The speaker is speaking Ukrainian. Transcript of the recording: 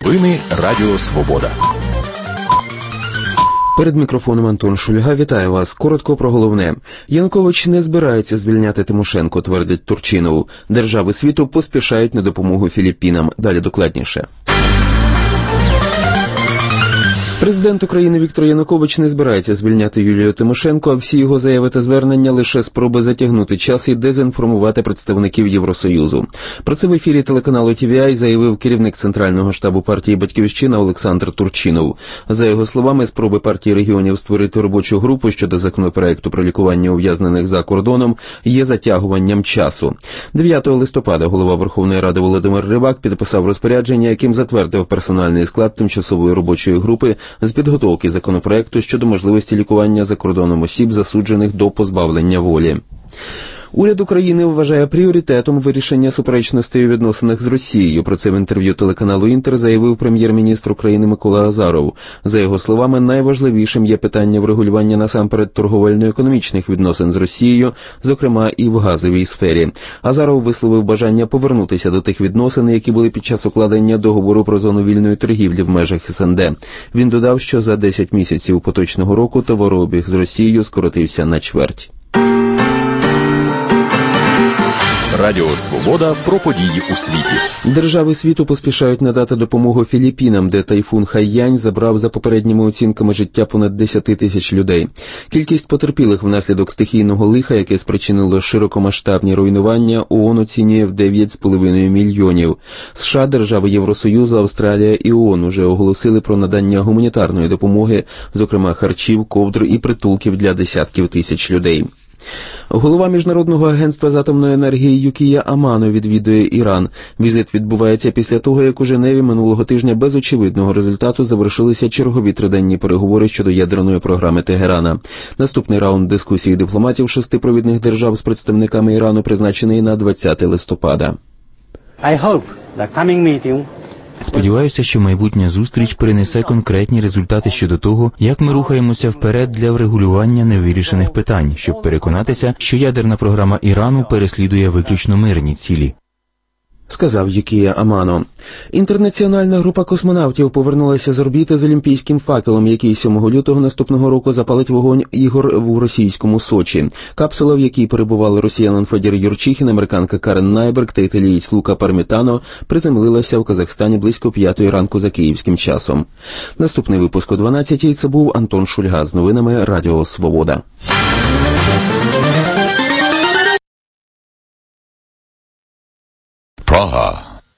Новини Радіо Свобода. Перед мікрофоном Антон Шульга. Вітаю вас. Коротко про головне. Янукович не збирається звільняти Тимошенко, твердить Турчинов. Держави світу поспішають на допомогу Філіппінам. Далі докладніше. Президент України Віктор Янукович не збирається звільняти Юлію Тимошенко, а всі його заяви та звернення – лише спроби затягнути час і дезінформувати представників Євросоюзу. Про це в ефірі телеканалу TVI заявив керівник Центрального штабу партії «Батьківщина» Олександр Турчинов. За його словами, спроби партії регіонів створити робочу групу щодо законопроекту про лікування ув'язнених за кордоном є затягуванням часу. 9 листопада голова Верховної Ради Володимир Рибак підписав розпорядження, яким затвердив персональний склад тимчасової робочої групи з підготовки законопроекту щодо можливості лікування за кордоном осіб, засуджених до позбавлення волі. Уряд України вважає пріоритетом вирішення суперечностей у відносинах з Росією. Про це в інтерв'ю телеканалу «Інтер» заявив прем'єр-міністр України Микола Азаров. За його словами, найважливішим є питання врегулювання насамперед торговельно-економічних відносин з Росією, зокрема і в газовій сфері. Азаров висловив бажання повернутися до тих відносин, які були під час укладення договору про зону вільної торгівлі в межах СНД. Він додав, що за 10 місяців поточного року товарообіг з Росією скоротився на чверть. Радіо Свобода про події у світі. Держави світу поспішають надати допомогу Філіппінам, де тайфун Хайянь забрав за попередніми оцінками життя понад 10 тисяч людей. Кількість потерпілих внаслідок стихійного лиха, яке спричинило широкомасштабні руйнування, ООН оцінює в 9,5 мільйонів. США, держави Євросоюзу, Австралія і ООН уже оголосили про надання гуманітарної допомоги, зокрема харчів, ковдр і притулків для десятків тисяч людей. Голова Міжнародного агентства з атомної енергії Юкія Амано відвідує Іран. Візит відбувається після того, як у Женеві минулого тижня без очевидного результату завершилися чергові триденні переговори щодо ядерної програми Тегерана. Наступний раунд дискусій дипломатів 6 провідних держав з представниками Ірану призначений на 20 листопада. Сподіваюся, що майбутня зустріч принесе конкретні результати щодо того, як ми рухаємося вперед для врегулювання невирішених питань, щоб переконатися, що ядерна програма Ірану переслідує виключно мирні цілі. Сказав Юкія Амано. Інтернаціональна група космонавтів повернулася з орбіти з олімпійським факелом, який 7 лютого наступного року запалить вогонь ігор в російському Сочі. Капсула, в якій перебували росіянин Федір Юрчихін, американка Карен Найберг та італієць Лука Пармітано, приземлилася в Казахстані близько 5 ранку за київським часом. Наступний випуск о 12-й. Це був Антон Шульга з новинами Радіо Свобода. Praha